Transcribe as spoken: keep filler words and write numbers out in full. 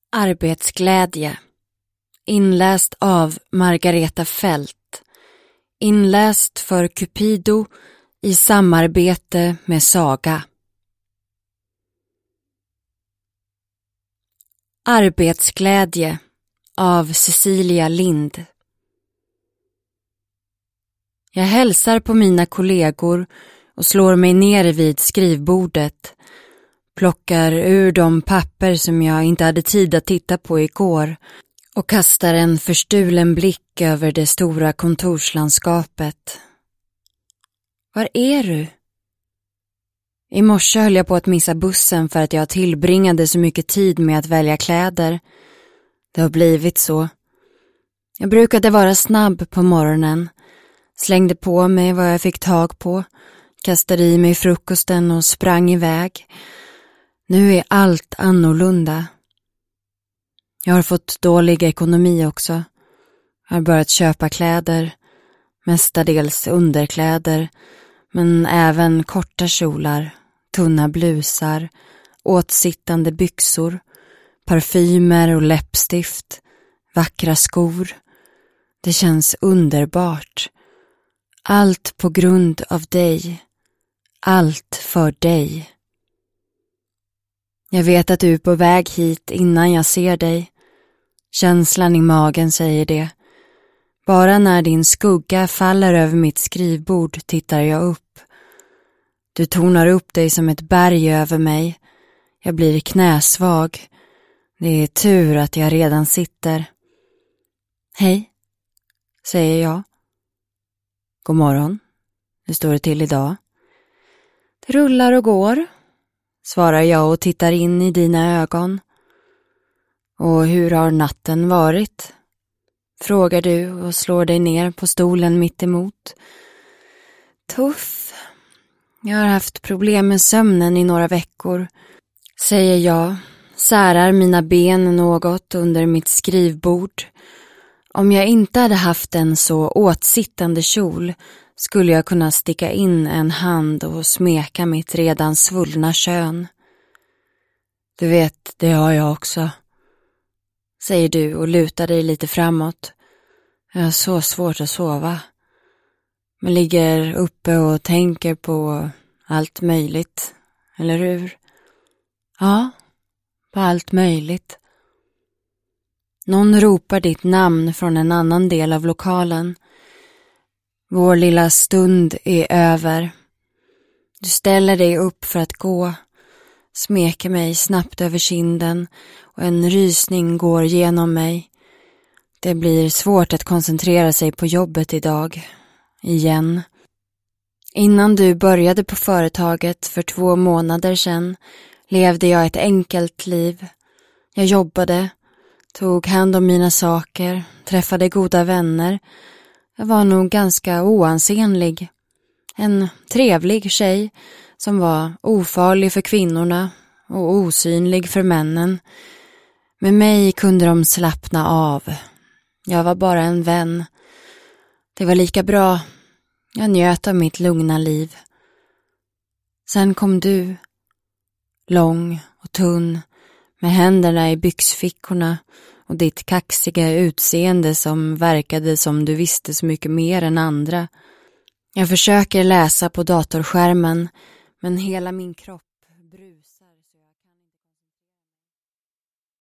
Arbetsglädje. Inläst av Margareta Fält. Inläst för Cupido i samarbete med Saga. Arbetsglädje av Cecilia Lind. Jag hälsar på mina kollegor och slår mig ner vid skrivbordet. Plockar ur de papper som jag inte hade tid att titta på igår och kastar en förstulen blick över det stora kontorslandskapet. Var är du? I morse höll jag på att missa bussen för att jag tillbringade så mycket tid med att välja kläder. Det har blivit så. Jag brukade vara snabb på morgonen. Slängde på mig vad jag fick tag på. Kastade i mig frukosten och sprang iväg. Nu är allt annorlunda. Jag har fått dålig ekonomi också. Jag har börjat köpa kläder. Mestadels underkläder. Men även korta kjolar, tunna blusar, åtsittande byxor, parfymer och läppstift, vackra skor. Det känns underbart. Allt på grund av dig. Allt för dig. Jag vet att du är på väg hit innan jag ser dig. Känslan i magen säger det. Bara när din skugga faller över mitt skrivbord tittar jag upp. Du tonar upp dig som ett berg över mig. Jag blir knäsvag. Det är tur att jag redan sitter. Hej, säger jag. God morgon. Hur står det till idag? Det rullar och går, svarar jag och tittar in i dina ögon. Och hur har natten varit? Frågar du och slår dig ner på stolen mitt emot. Tuff. Jag har haft problem med sömnen i några veckor, säger jag. Särar mina ben något under mitt skrivbord. Om jag inte hade haft en så åtsittande kjol skulle jag kunna sticka in en hand och smeka mitt redan svullna kön. Du vet, det har jag också, säger du och lutar dig lite framåt. Jag har så svårt att sova. Man ligger uppe och tänker på allt möjligt, eller hur? Ja, på allt möjligt. Någon ropar ditt namn från en annan del av lokalen. Vår lilla stund är över. Du ställer dig upp för att gå, smeker mig snabbt över kinden och en rysning går genom mig. Det blir svårt att koncentrera sig på jobbet idag. Igen. Innan du började på företaget för två månader sedan levde jag ett enkelt liv. Jag jobbade, tog hand om mina saker, träffade goda vänner. Jag var nog ganska oansenlig. En trevlig tjej som var ofarlig för kvinnorna och osynlig för männen. Med mig kunde de slappna av. Jag var bara en vän. Det var lika bra. Jag njöt av mitt lugna liv. Sen kom du. Lång och tunn, med händerna i byxfickorna och ditt kaxiga utseende som verkade som du visste så mycket mer än andra. Jag försöker läsa på datorskärmen, men hela min kropp